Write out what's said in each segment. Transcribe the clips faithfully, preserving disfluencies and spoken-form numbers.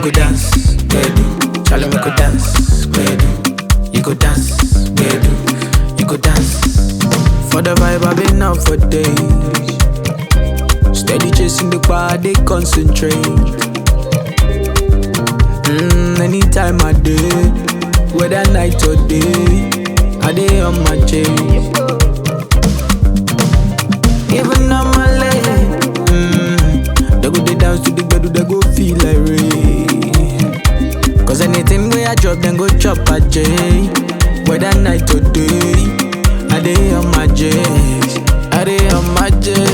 go dance, bedu. Charlie make go dance, bedu. You go dance, bedu. You go dance. For the vibe I've been out for days. Steady chasing the bar, they concentrate. Mm, anytime I day, whether night or day, I day on my chase. Even on my leg, mm, they go they dance to the bed, they go feel like rain. Cause anything where I drop, then go chop a J. Whether night or day, I day on my chase. I day on my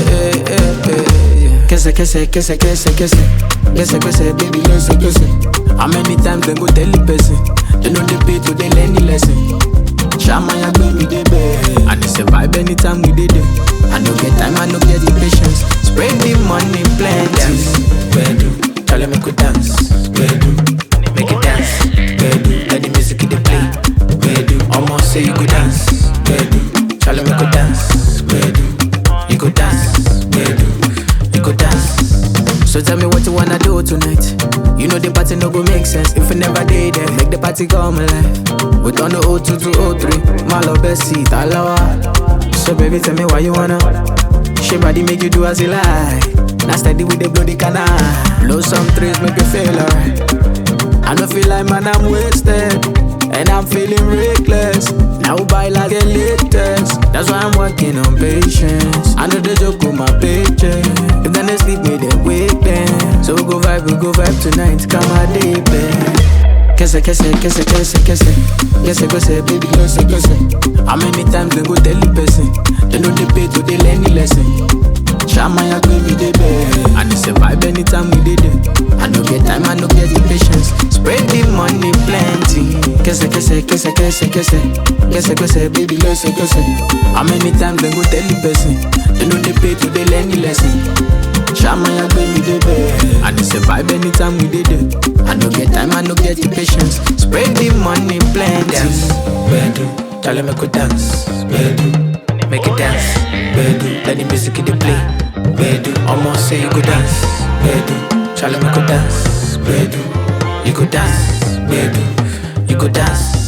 chase. Kese, kese, kese, kese, kese. Kese, kese, baby, kese, kese. How many times they go tell the person? They know they pay to they learn the lesson. Shama ya baby, they beg. And it's a vibe anytime we did it. I no get time, I no get the patience. Spread the money, plenty. Bedu, Charlie make go dance. Bedu, make it dance. Bedu, let the music they play. Bedu, almost say you go dance. Bedu, Charlie make go dance. Bedu, you go dance. Bedu, you go dance. So tell me what you wanna do tonight. You know the party no go make sense if you never did it. Make the party come alive. We turn the oh two to oh three. My love best seat, alawa. So baby tell me why you wanna. She body make you do as you like. Now steady with the bloody canal. Blow some trees make you feel alright. I don't feel like man I'm wasted, and I'm feeling reckless. Now buy like the latest. That's why I'm working on patience. I know the joke with my paycheck. If then they sleep me, then wake them. So we go vibe, we go vibe tonight. Come my day, babe. Kese, kese, kese, kese, kese. Kese, kese, baby, kese, kese. How many times they go tell the person? They know they pay to they learn the lesson. Shama ya baby, they beg. And it's a vibe anytime we did it. I no get time, I no get the patience. Spread the money plenty. Kese, kese, kese, kese, kese. Kese, kese, baby, kese, kese. How many times they go tell the person? They know they pay to they learn the lesson. Shama ya baby, they beg. And it's a vibe anytime we did it. I no get time, I no get the patience. Spread the money plenty. Bedu, Charlie make go dance. Bedu, make it dance. Bedu, let the music they play. Bedu, almost say you go dance. Bedu, Charlie make go dance. Bedu, you go dance. Bedu, you go dance.